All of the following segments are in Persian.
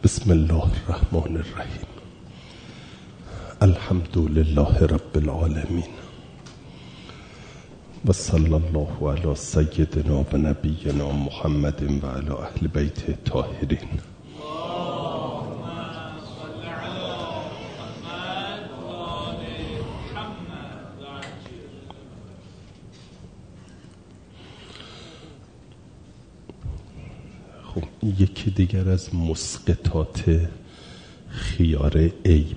بسم الله الرحمن الرحیم. الحمد لله رب العالمین و صلی الله علی سیدنا و نبینا محمد و علی اهل بیت الطاهرین. خب یکی دیگر از مسقطات خیار عیب،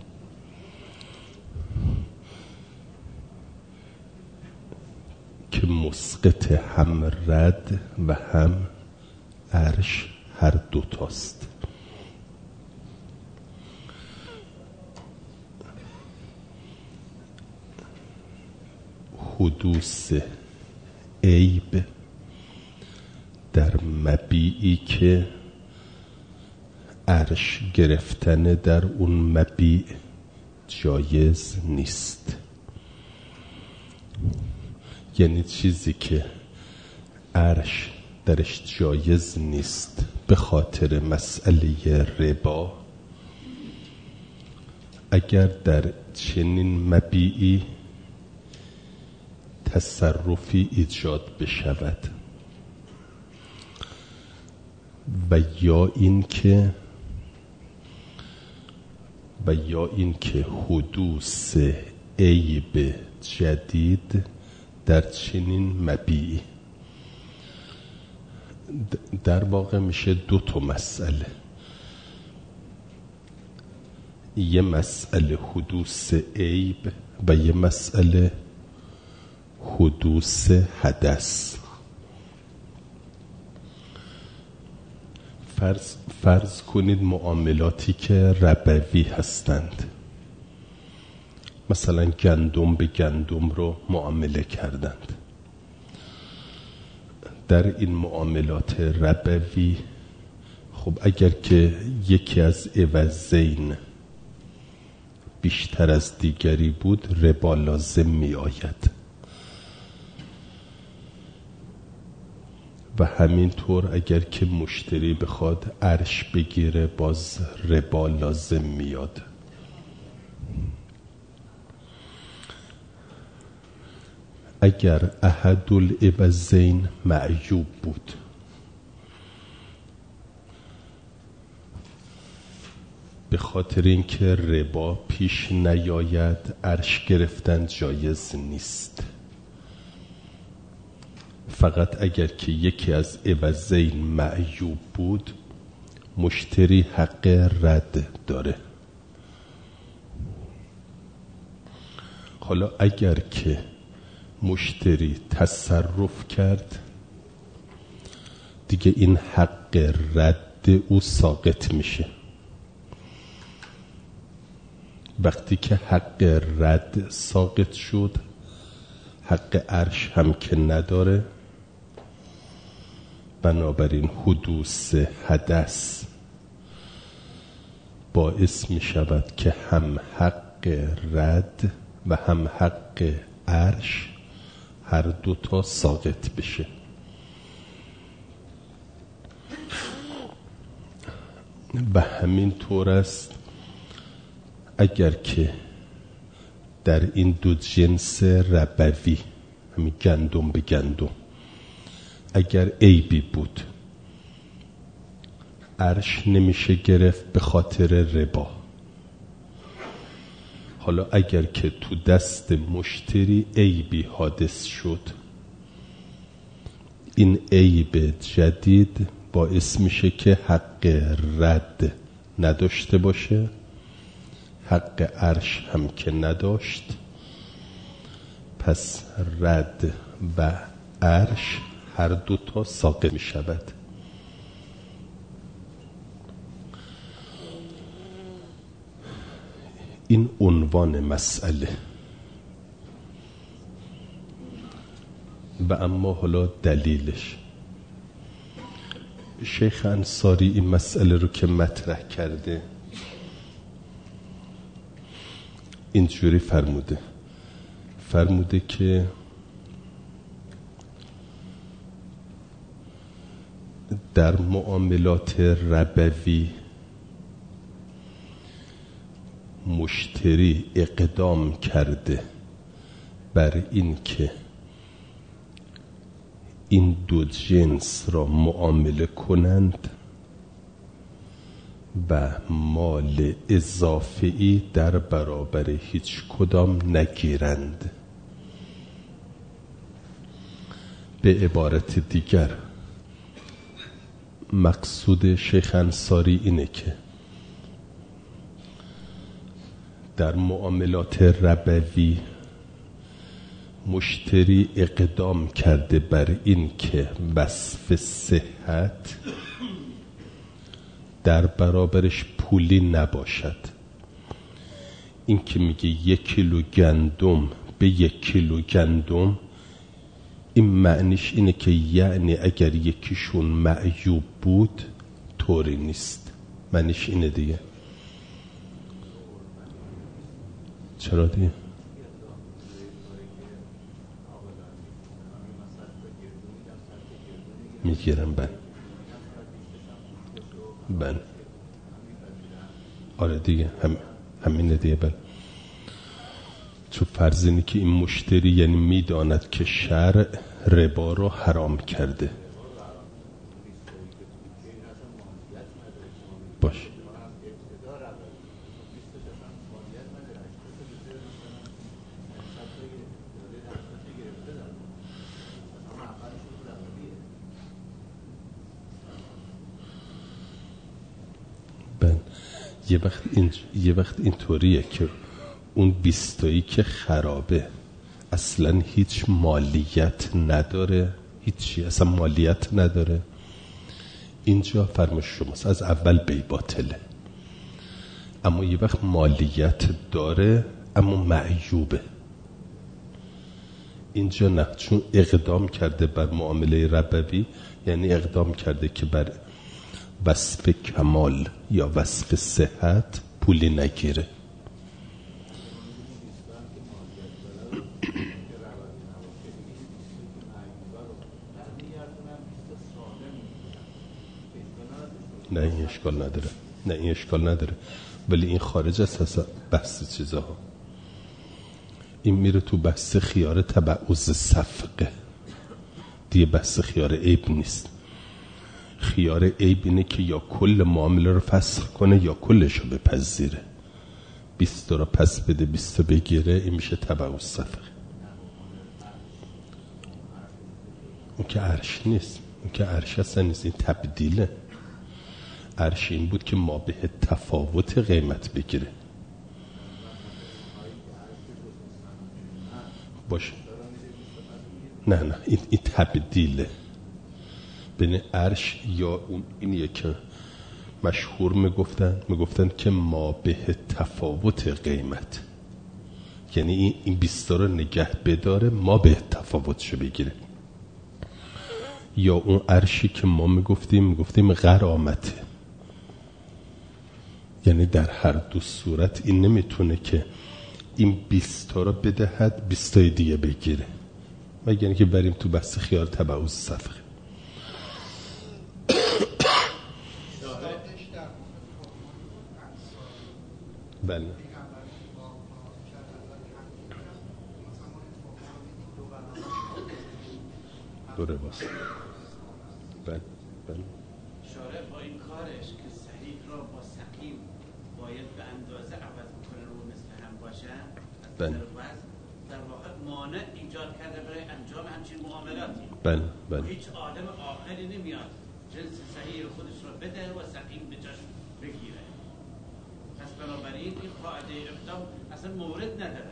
که مسقط هم رد و هم عرش هر دوتاست. حدوث عیب در مبیعی که عرش گرفتن در اون مبیع جایز نیست، یعنی چیزی که عرش درش جایز نیست به خاطر مسئله ربا، اگر در چنین مبیعی تصرفی ایجاد بشود و یا اینکه حدوث عیب جدید در چنین مبیعی، در واقع میشه دو تا مسئله. یه مسئله حدوث عیب و یه مسئله حدوث حدث. فرض کنید معاملاتی که ربوی هستند، مثلا گندم به گندم رو معامله کردند. در این معاملات ربوی خب اگر که یکی از عوضین بیشتر از دیگری بود ربا لازم می آید و همینطور اگر که مشتری بخواد عرش بگیره باز ربا لازم میاد. اگر احد العوضین معیوب بود، به خاطر اینکه ربا پیش نیاید عرش گرفتن جایز نیست. فقط اگر که یکی از عوضین معیوب بود مشتری حق رد داره. حالا اگر که مشتری تصرف کرد دیگه این حق رد او ساقط میشه. وقتی که حق رد ساقط شد حق عرش هم که نداره، بنابراین حدوث حدث باعث می شود که هم حق رد و هم حق عرش هر دوتا ساقط بشه. و همین طور است اگر که در این دو جنس ربوی، همین گندم به گندم، اگر عیبی بود عرش نمیشه گرفت به خاطر ربا. حالا اگر که تو دست مشتری عیبی حادث شد، این عیب جدید باعث میشه که حق رد نداشته باشه، حق عرش هم که نداشت، پس رد و عرش هر دوتا ساقط می شود. این عنوان مسئله. و اما حالا دلیلش، شیخ انصاری این مسئله رو که مطرح کرده اینجوری فرموده که در معاملات ربوی مشتری اقدام کرده بر این که این دو جنس را معامله کنند و مال اضافه‌ای در برابر هیچ کدام نگیرند. به عبارت دیگر مقصود شیخ انصاری اینه که در معاملات ربوی مشتری اقدام کرده بر این که وصف صحت در برابرش پولی نباشد. این که میگه 1 کیلو گندم به 1 کیلو گندم، این معنیش اینه که یعنی اگر یکیشون معیوب بود طوری نیست. معنیش اینه دیگه. چرا دیگه؟ میگیرم بله آره دیگه همینه دیگه بله. چون فرض اینه که این مشتری یعنی میداند که شرع ربا رو حرام کرده. باش یه وقت اینطوریه که اون 20 که خرابه اصلا هیچ مالیت نداره، هیچی اصلا مالیت نداره. اینجا فرمایش شماست از اول بی باطله، اما یه وقت مالیت داره اما معیوبه. اینجا نه، چون اقدام کرده بر معامله ربوی یعنی اقدام کرده که بر وصف کمال یا وصف صحت پولی نگیره. نه این اشکال نداره ولی این خارج از بحث چیزها. این میره تو بحث خیار تبعوض صفقه دیگه، بحث خیار عیب نیست. خیار عیب اینه که یا کل معامله رو فسخ کنه یا کلش رو بپذیره. 20 رو پس بده 20 بگیره، این میشه تبعوض صفقه. اون که عرش نیست، اون که عرش اصلا نیست، این تبدیله. عرش این بود که ما به تفاوت قیمت بگیره. باشه نه این تبدیله بین عرش یا اون. اینیه که مشهور میگفتن که ما به تفاوت قیمت، یعنی این 20 رو نگه بداره ما به تفاوتشو بگیره. یا اون عرشی که ما میگفتیم غرامته، یعنی در هر دو صورت این نمیتونه که این 20 رو بدهد 20 دیگه بگیره، مگر اینکه بریم تو بحث خیال تبعوض صفقه. بله دوره باست. بله شارع با این کارش که صحیح را با سقیم باید به اندازه عوض کنه رو مثل هم باشن، بله در واقع مانع ایجاد کرده برای انجام همچین معاملاتی. بله هیچ آدم عاقلی نمیاد جنس صحیح خودش رو بده و سقیم به جاش بگیره. پس بنابراین این قاعده اقدام اصلا مورد نداره.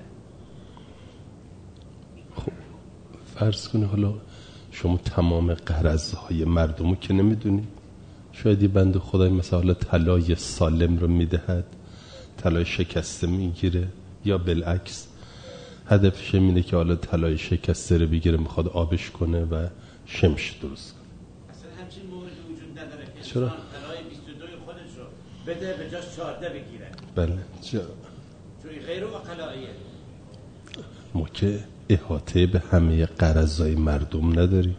خب فرض کنه حالا شما تمام قرضهای مردمو که نمیدونید، شاید یه بنده خدای مثلا طلای سالم رو میدهد طلای شکسته میگیره، یا بالعکس هدفش اینه که حالا طلای شکسته رو بگیره میخواد آبش کنه و شمش درست کنه. اصلا همچین موردی وجود نداره که چرا؟ انسان طلای 22 خودش رو بده به جاش 14 بگیره. بله چرا؟ چون غیر عقلاییه. ما که احاطه به همه قرضای مردم نداریم.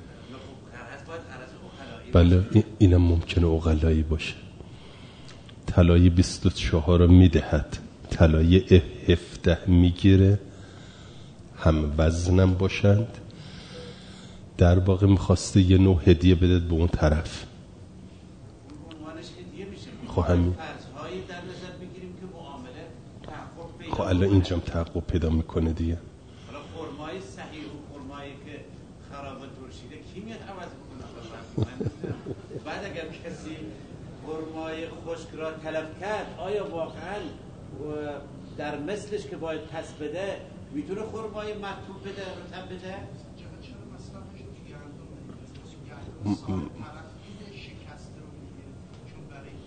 بله اینم ممکنه عقلایی باشه. طلای 24 رو میدهد، طلای 17 میگیره، هم وزنم باشند. در واقع میخواسته یه نوع هدیه بده به اون طرف. خب همین. خب الان اینجام تحقق پیدا میکنه دیگه. حالا خرمای صحیح و خرمایی که خراب و ترشیده کی میاد عوض بکنه؟ بعد اگر کسی خرمای خشک را تلف کرد، آیا واقعا در مثلش که باید پس بده میتونه خرمای مطلوب بده، رطب بده؟ چرا مثلا دیگه شکسته رو میگیره، چون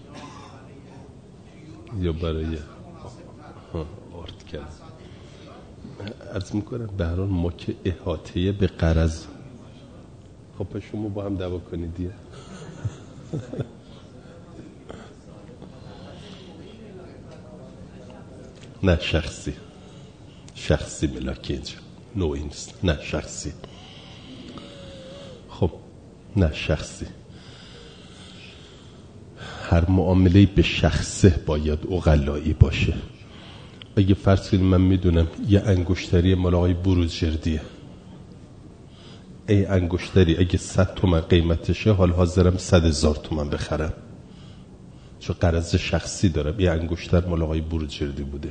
برای یا برای آرد کرد. عرض میکنم به هر حال ما که احاطه به غرض. خب پس شما با هم دعوا کنید دیگه. نه شخصی ملاکی اینجا نوعی نیست. نه شخصی. خب نه شخصی. هر معامله به شخصه باید عقلایی باشه. اگه فرض کنیم من میدونم یه انگشتری مال آقای بروجردیه، ای انگشتری اگه 100 تومن قیمتشه حال حاضرم 100,000 تومن بخرم، چون غرض شخصی دارم. یه انگشتر مال آقای بروجردی بوده،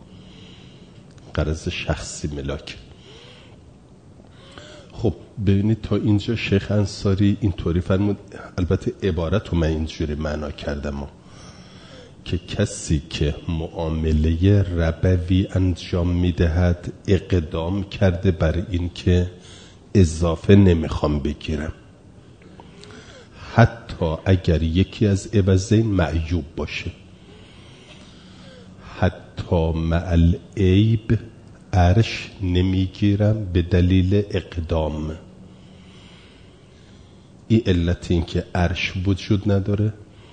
غرض شخصی ملاک. خب ببینید تا اینجا شیخ انصاری اینطوری فرمود. البته عبارت رو من اینجوری معنا کردم که کسی که معامله ربوی انجام میدهد اقدام کرده بر این که اضافه نمیخوام بگیرم، حتی اگر یکی از عوضین معیوب باشه، حتی مع العیب عرش نمیگیرم به دلیل اقدام. این علت این که عرش وجود نداره،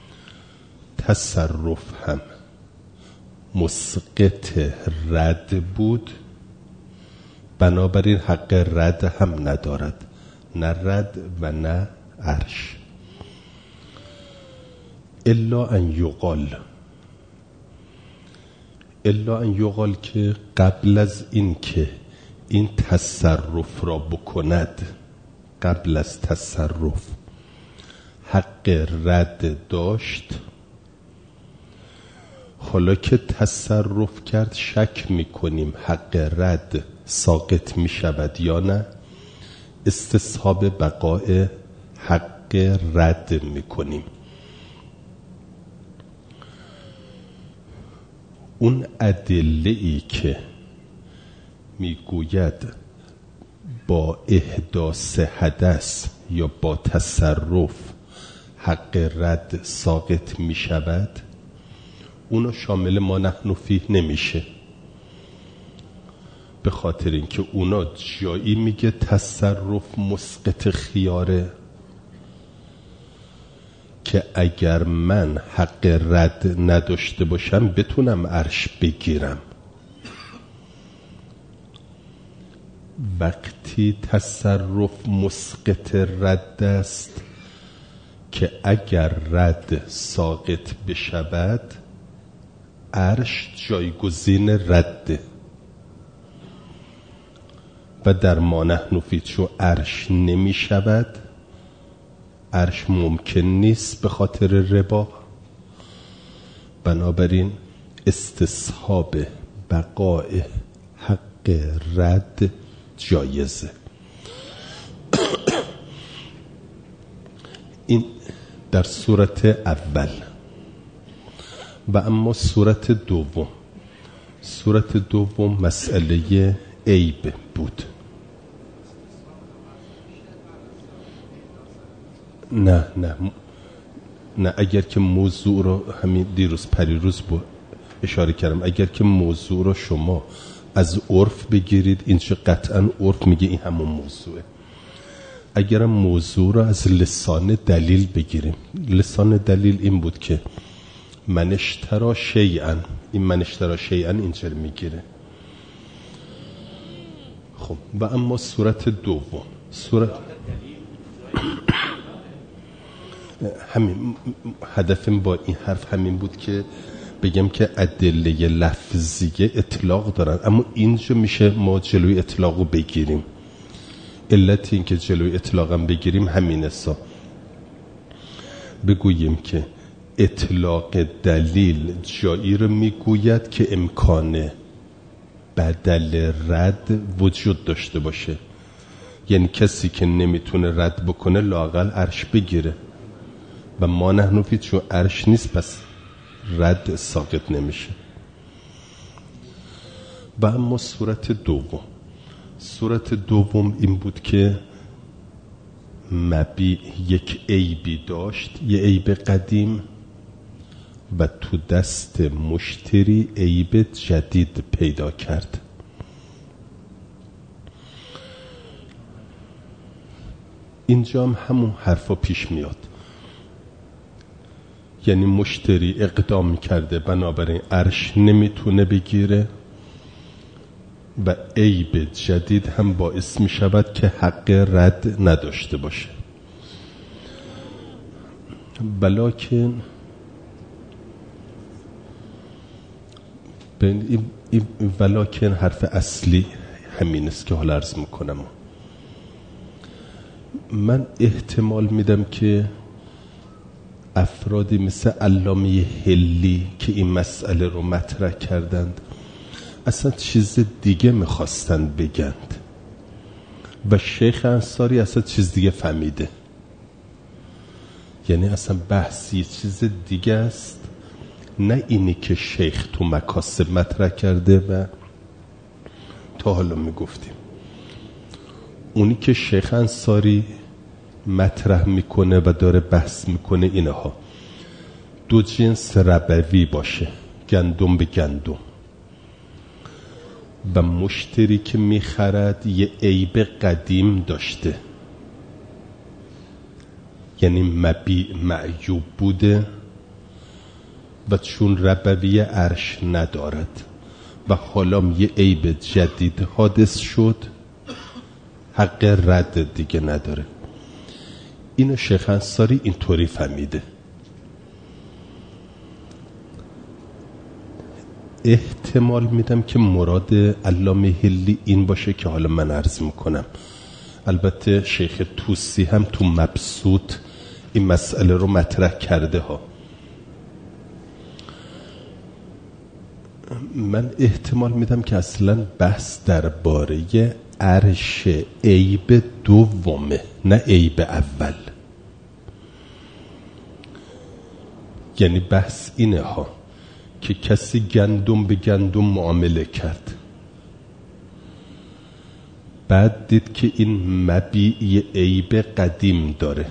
تصرف هم مسقط رد بود، بنابراین حق رد هم ندارد، نه رد و نه عرش. الا ان یقال که قبل از این که این تصرف را بکند، قبل از تصرف حق رد داشت، حالا که تصرف کرد شک میکنیم حق رد ساقط میشود یا نه، استصحاب بقای حق رد میکنیم. اون ادله‌ای که میگوید با احداث حدث یا با تصرف حق رد ساقط میشود، اونو شامل ما نحن فیه نمیشه، به خاطر اینکه اونا جایی میگه تصرف مسقط خیاره که اگر من حق رد نداشته باشم بتونم عرش بگیرم. وقتی تصرف مسقط رد است که اگر رد ساقط بشود عرش جایگزین رده و در ما نحن فیه چون عرش نمی شود، عرش ممکن نیست به خاطر ربا، بنابراین استصحاب بقای حق رد جایزه. این در صورت اول. و اما صورت دوم مسئله عیب بود. نه اگر که موضوع رو همین پریروز اشاره کردم، اگر که موضوع رو شما از عرف بگیرید، اینجا قطعا عرف میگه این همون موضوعه. اگرم موضوع رو از لسان دلیل بگیریم، لسان دلیل این بود که من اشترا شیئا، این من اشترا شیئا اینجا میگیره. خب و اما صورت دوم، همین هدفم با این حرف همین بود که بگم که ادله لفظیه اطلاق دارن، اما اینجا میشه ما جلوی اطلاقو بگیریم. علت این که جلوی اطلاقم بگیریم همینه بگوییم که اطلاق دلیل جایی رو میگوید که امکان بدل رد وجود داشته باشه. یعنی کسی که نمیتونه رد بکنه لااقل عرش بگیره و ما نحن فی، چون عرش نیست پس رد ساقط نمیشه. و اما صورت دوم این بود که مبیع یک عیبی داشت، یه عیب قدیم، و تو دست مشتری عیب جدید پیدا کرد. اینجا هم همون حرفا پیش میاد. یعنی مشتری اقدام کرده بنابراین عرش نمیتونه بگیره و عیب جدید هم باعث می شود که حق رد نداشته باشه. بلکن ولکن حرف اصلی همین است که حالا عرض میکنم. من احتمال میدم که افرادی مثل علامه حلی که این مسئله رو مطرح کردند اصلا چیز دیگه میخواستند بگند و شیخ انصاری اصلا چیز دیگه فهمیده. یعنی اصلا بحث یه چیز دیگه است، نه اینی که شیخ تو مکاسب مطرح کرده و تا حالا میگفتیم. اونی که شیخ انصاری مطرح میکنه و داره بحث میکنه اینها دو جنس ربوی باشه، گندم به گندم، و مشتری که میخرد یه عیب قدیم داشته، یعنی مبیع معیوب بوده و چون ربوی عرش ندارد و حالا یه عیب جدید حادث شد حق رد دیگه نداره. اینو شیخ انصاری اینطوری فهمیده. احتمال میدم که مراد علامه حلی این باشه که حالا من عرض میکنم. البته شیخ توسی هم تو مبسوط این مسئله رو مطرح کرده ها. من احتمال میدم که اصلا بحث درباره عرش عیب دومه، نه عیب اول. یعنی بحث اینه ها که کسی گندم به گندم معامله کرد، بعد دید که این مبیع یه عیب قدیم داره،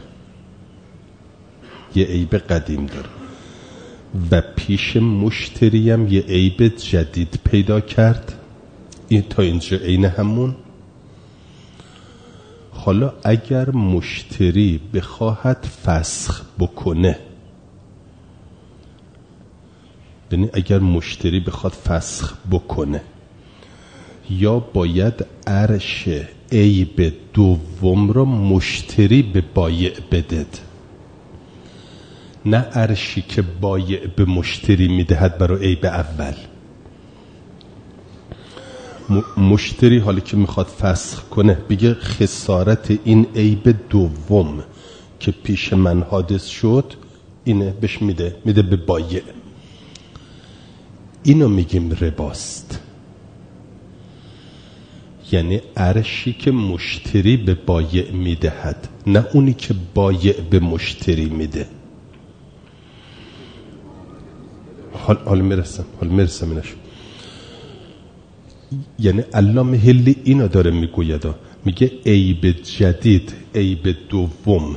و پیش مشتری هم یه عیب جدید پیدا کرد. این تا اینجا عین همون. حالا اگر مشتری بخواهد فسخ بکنه، یعنی اگر مشتری بخواد فسخ بکنه، یا باید عرش عیب دوم را مشتری به بایع بدهد، نه عرشی که بایع به مشتری میدهد برای عیب اول. مشتری حالا که میخواد فسخ کنه بگه خسارت این عیب دوم که پیش من حادث شد اینه بهش میده به بایع. اینو میگیم رباست. یعنی عرشی که مشتری به بایع میدهد، نه اونی که بایع به مشتری میده. حال میرسم اینش. یعنی علامه حلی اینو داره میگوید، میگه عیب جدید، عیب دوم،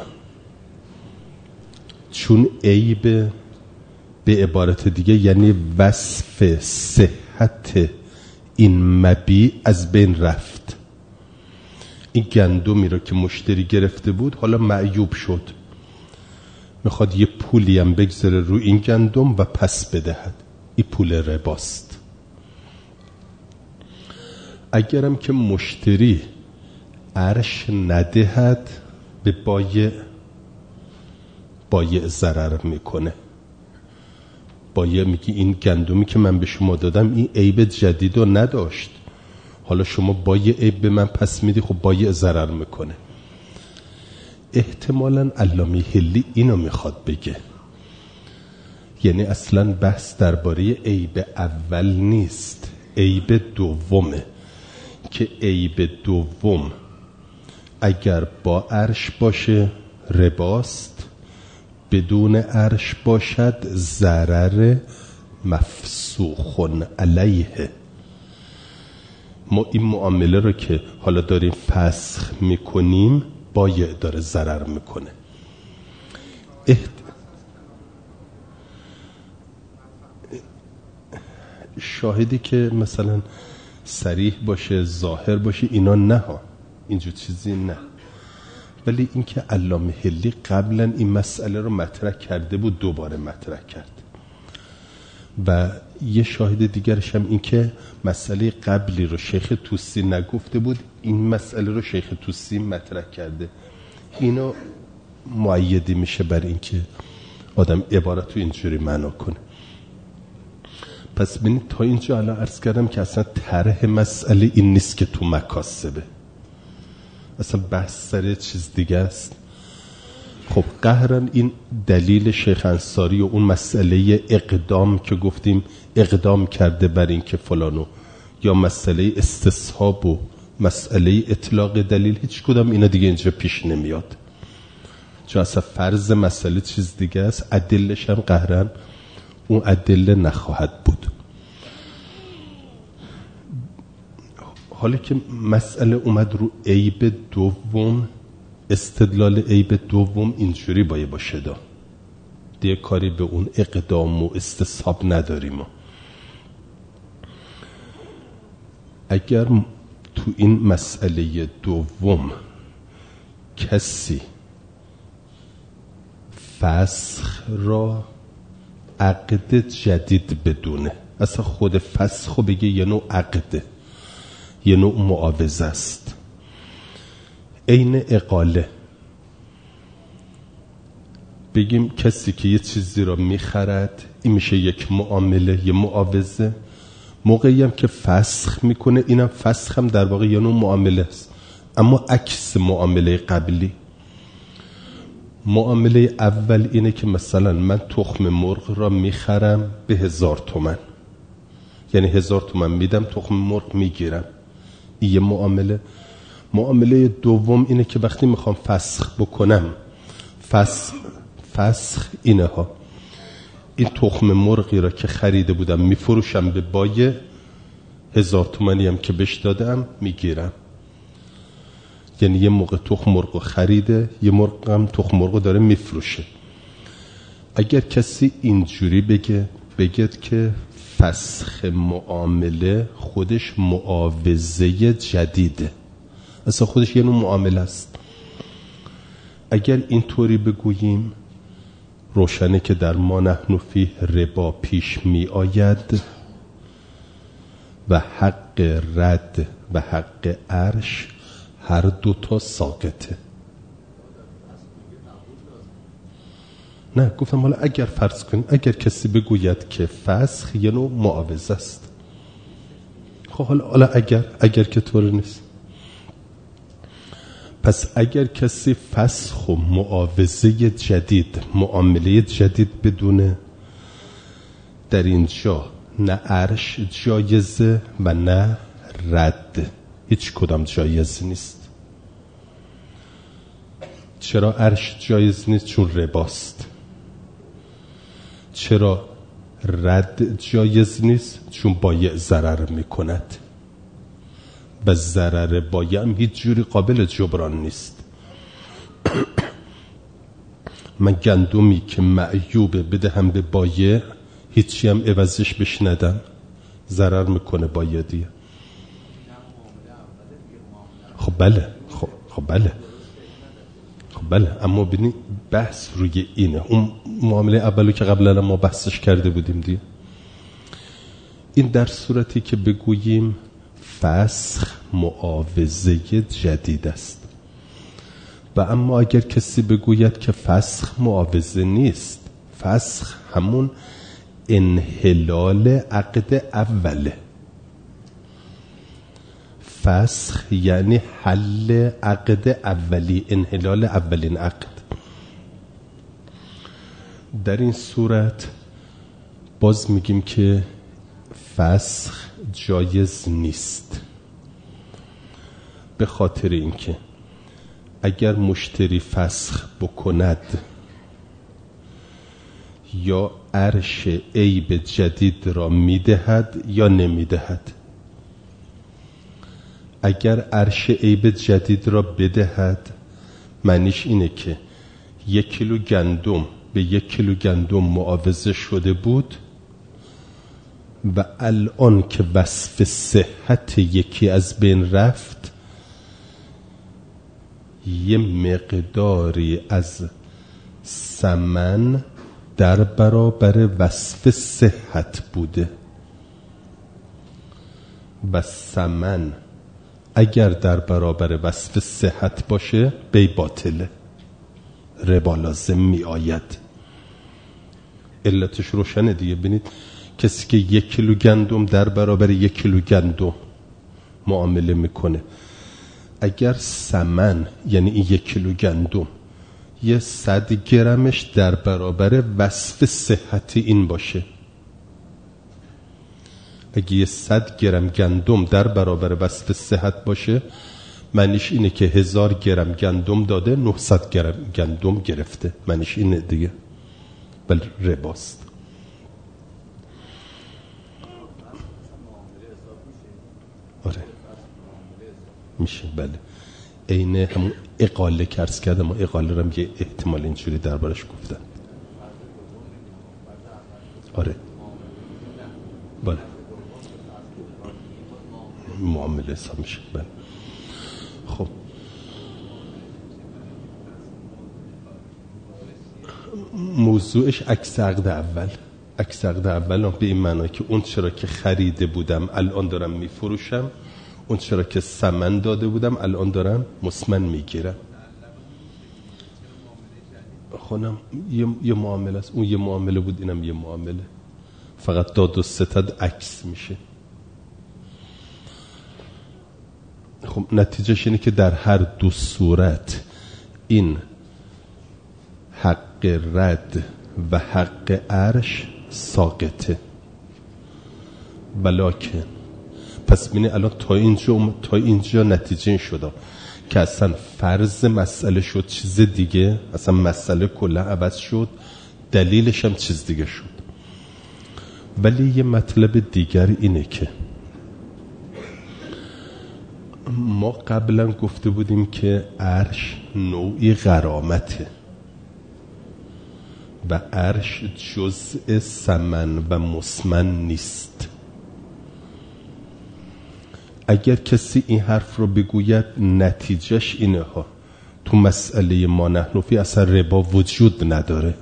چون عیب به عبارت دیگه یعنی وصف صحت این مبیع از بین رفت. این گندمی رو که مشتری گرفته بود حالا معیوب شد، میخواد یه پولی هم بگذاره رو این گندم و پس بدهد. این پول رباست. اگرم که مشتری عرش ندهد به بایع، بایع ضرر میکنه. بایع میگه این گندمی که من به شما دادم این عیب جدید رو نداشت، حالا شما بایع عیب به من پس میدی، خب بایع ضرر میکنه. احتمالاً علامه حلی اینو میخواد بگه، یعنی اصلاً بحث درباره عیب اول نیست، عیب دومه که عیب دوم اگر با عرش باشه رباست، بدون عرش باشد ضرر مفسوخ علیه. ما این معامله رو که حالا داریم فسخ میکنیم بایع داره ضرر میکنه. شاهدی که مثلا صریح باشه ظاهر باشه اینا نه ها، اینجور چیزی نه، ولی اینکه علامه حلی قبلا این مسئله رو مطرح کرده بود دوباره مطرح کرد. و یه شاهد دیگرش هم این که مسئله قبلی رو شیخ طوسی نگفته بود، این مسئله رو شیخ طوسی مطرح کرده. اینو مؤیدی میشه بر این که آدم عبارت رو اینجوری معنا کنه. پس ببینید تا اینجا الان عرض کردم که اصلا طرح مسئله این نیست که تو مکاسبه، اصلا بحث سر چیز دیگه است. خب قهرن این دلیل شیخ انصاری و اون مسئله اقدام که گفتیم اقدام کرده بر این که فلانو، یا مسئله استصحاب و مسئله اطلاق دلیل، هیچ کدام اینا دیگه اینجا پیش نمیاد، چون اصلا فرض مسئله چیز دیگه است، ادلش هم قهرن اون ادله نخواهد بود. حالا که مسئله اومد رو عیب دوم، استدلال عیب دوم اینجوری باشه دیگه کاری به اون اقدام و استصحاب نداریم. اگر تو این مسئله دوم کسی فسخ را عقد جدید بدونه، اصلا خود فسخ رو بگه یه نوع عقده، یه نوع معاوضه است، عین اقاله. بگیم کسی که یه چیزی را میخرد، این میشه یک معامله، یه معاوضه. موقعی هم که فسخ میکنه، اینم فسخ هم در واقع یه نوع معامله است، اما عکس معامله قبلی. معامله اول اینه که مثلا من تخم مرغ را میخرم به 1000 تومن، یعنی 1000 تومن میدم تخم مرغ میگیرم، این یه معامله. معامله دوم اینه که وقتی میخوام فسخ بکنم، فسخ اینه ها، این تخم مرغی را که خریده بودم میفروشم به بایع، 1000 تومنی هم که بهش دادم میگیرم. یعنی یه موقع تخم مرغ خریده، یه موقع هم تخم مرغ داره میفروشه. اگر کسی اینجوری بگه که فسخ معامله خودش معاوضه جدیده، اصلا خودش یه نوع معامله است، اگر اینطوری بگوییم روشنه که در ما نحن فیه ربا پیش می آید و حق رد و حق عرش هر دوتا ساقطه. نه گفتم حالا اگر فرض کنیم اگر کسی بگوید که فسخ یه نوع معاوضه است، خب حالا اگر که طور نیست، پس اگر کسی فسخ و معاوضه جدید، معامله جدید بدونه، در اینجا نه عرش جایزه و نه رد، هیچ کدام جایز نیست. چرا عرش جایز نیست؟ چون رباست. چرا رد جایز نیست؟ چون بایع ضرر میکند و ضرر بایع هم هیچ جوری قابل جبران نیست. من گندمی که معیوبه بدهم به بایع، هیچی هم عوضش بش ندم، ضرر میکنه بایع دیگه. خب بله اما ببینید بحث روی اینه، اون معامله اولو که قبلا ما بحثش کرده بودیم دیگه. این در صورتی که بگوییم فسخ معاوضه جدید است. و اما اگر کسی بگوید که فسخ معاوضه نیست، فسخ همون انحلال عقد اوله. فسخ یعنی حل عقد اولی، انحلال اولین عقد. در این صورت باز میگیم که فسخ جایز نیست، به خاطر اینکه اگر مشتری فسخ بکند یا عرش عیب جدید را میدهد یا نمیدهد. اگر عرش عیب جدید را بدهد معنیش اینه که 1 کیلو گندم به 1 کیلو گندم معاوضه شده بود و الان که وصف صحت یکی از بین رفت، یه مقداری از ثمن در برابر وصف صحت بوده و ثمن اگر در برابر وصف صحت باشه بی باطله، ربا لازم می آید. علتش روشنه دیگه. ببینید کسی که 1 کیلو گندم در برابر 1 کیلو گندم معامله میکنه، اگر ثمن یعنی این 1 کیلو گندم یه 100 گرمش در برابر وصف صحتی این باشه، اگه یه 100 گرم گندم در برابر وصف صحت باشه معنیش اینه که 1000 گرم گندم داده 900 گرم گندم گرفته، معنیش اینه دیگه، بل رباست. آره میشه، بله. عین همون اقاله که عرض کردم، اقاله رو هم یه احتمال اینجوری دربارش گفتن. آره بله معامله حساب میشه، بله. خب موضوعش عکس عقد اول. عکس عقد اول به این معنی که اون چرا که خریده بودم الان دارم میفروشم، اون چرا که ثمن داده بودم الان دارم مسمن میگیرم. خونم یه معامله است، اون یه معامله بود، اینم یه معامله، فقط داد و ستد عکس میشه. خب نتیجهش اینه که در هر دو صورت این حق رد و حق عرش ساقطه. ولکن پس بینه الان تا اینجا نتیجه این شده که اصلا فرض مسئله شد چیز دیگه، اصلا مسئله کلا عوض شد، دلیلش هم چیز دیگه شد. ولی یه مطلب دیگر اینه که ما قبلا گفته بودیم که عرش نوعی غرامته و عرش جزء ثمن و مسمن نیست. اگر کسی این حرف رو بگوید نتیجهش اینه ها، تو مسئله ما نحن فی اصلا ربا وجود نداره.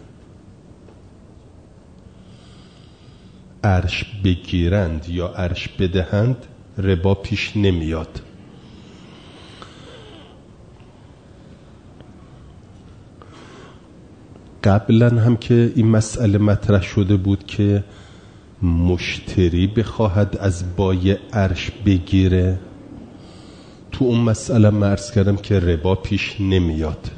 عرش بگیرند یا عرش بدهند ربا پیش نمیاد. قبلا هم که این مسئله مطرح شده بود که مشتری بخواهد از بای عرش بگیره، تو اون مسئله من عرض کردم که ربا پیش نمیاد.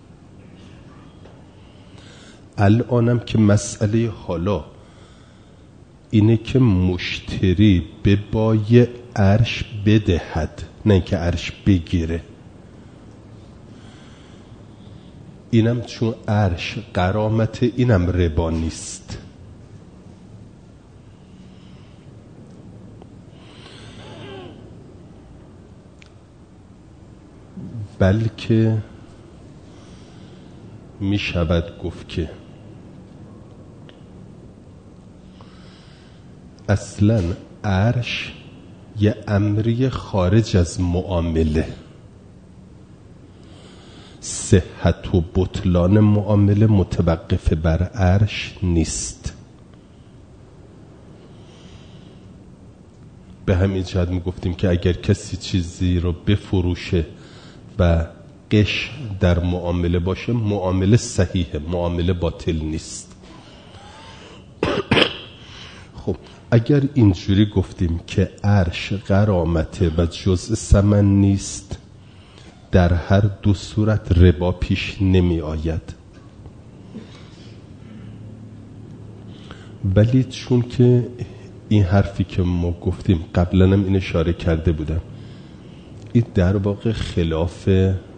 الانم که مسئله حالا اینه که مشتری به بای عرش بدهد، نه که عرش بگیره. اینم چون عرش غرامت، اینم ربا نیست. بلکه می شود گفت که اصلا عرش یه امری خارج از معامله، صحت و بطلان معامله متوقف بر عرش نیست. به همین جهت می گفتیم که اگر کسی چیزی رو بفروشه و غش در معامله باشه معامله صحیحه، معامله باطل نیست. خب اگر اینجوری گفتیم که عرش غرامته و جزء ثمن نیست، در هر دو صورت ربا پیش نمی آید. ولی چون که این حرفی که ما گفتیم قبلا هم این اشاره کرده بودم، این در واقع خلاف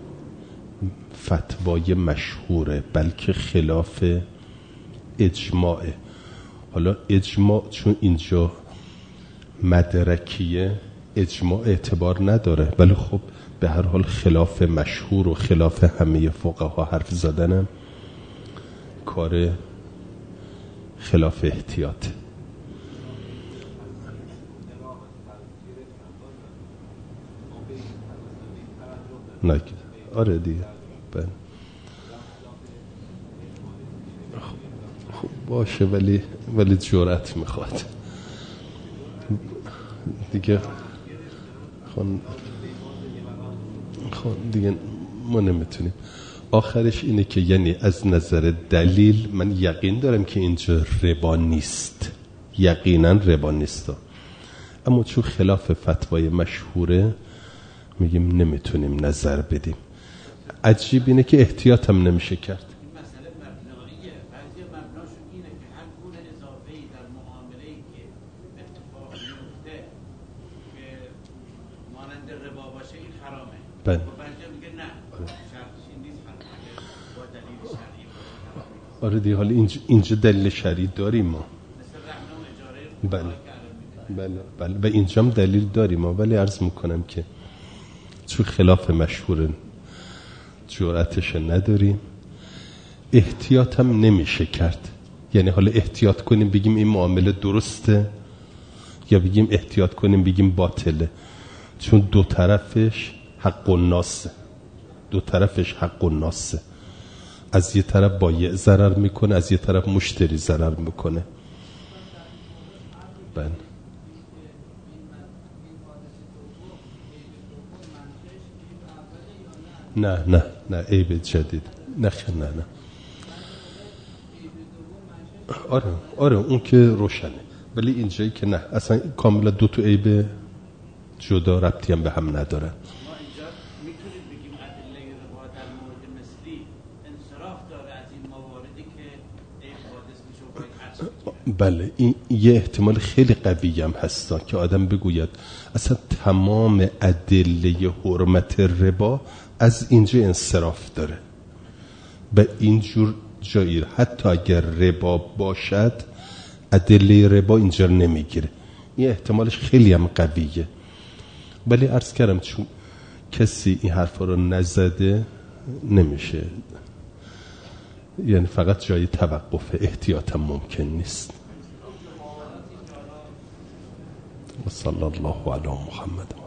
فتوای مشهوره، بلکه خلاف اجماعه. حالا اجماع چون اینجا مدرکیه اجماع اعتبار نداره، ولی خب به هر حال خلاف مشهور و خلاف همه فقها حرف زدنم کار خلاف احتیاط. نه آره دیگه بله. خب باشه ولی جرأت میخواد دیگه. خب دیگه ما نمیتونیم. آخرش اینه که یعنی از نظر دلیل من یقین دارم که اینجا ربا نیست، یقینا ربا نیست، اما چون خلاف فتوای مشهوره میگیم نمیتونیم نظر بدیم. عجیب اینه که احتیاط هم نمیشه کرد. این مسئله مبناییه. بعضی مبناشون اینه که هر گونه اضافه‌ای در معامله‌ای که اتفاق میفته که مانند ربا باشه این حرامه. بله. و بعضی میگه نه شرطش این نیست حرامه با دلیل شرعی باشه. آره دیگه حالا اینجا دلیل شرعی داریم ما. مثل رهن و اجاره بله و اینجا هم دلیل داریم ما، ولی عرض میکنم که چون خلاف مشهور جرأتش نداریم، احتیاط هم نمیشه کرد. یعنی حالا احتیاط کنیم بگیم این معامله درسته یا بگیم احتیاط کنیم بگیم باطله، چون دو طرفش حق الناسه، دو طرفش حق الناسه. از یه طرف بایع ضرر میکنه، از یه طرف مشتری ضرر میکنه. بله نه عیب جدید نه. آره اون که روشنه، ولی اینجایی که نه اصلا کاملا دو تا عیب جدا ربطی هم به هم ندارن. ما اینجا میتونیم بگیم ادله ربا در مورد مثلی انصراف داره از این مواردی که عیب حادث میشه و باید بله این یه احتمال خیلی قوی هم هستا که آدم بگوید اصلا تمام ادله حرمت ربا از اینجا انصراف داره و اینجور جایی حتی اگر ربا باشد ادله ربا اینجا نمیگیره. این احتمالش خیلی هم قویه، ولی عرض کردم چون کسی این حرفا رو نزده نمیشه، یعنی فقط جای توقف احتیاط هم ممکن نیست. و صلی الله علی محمد.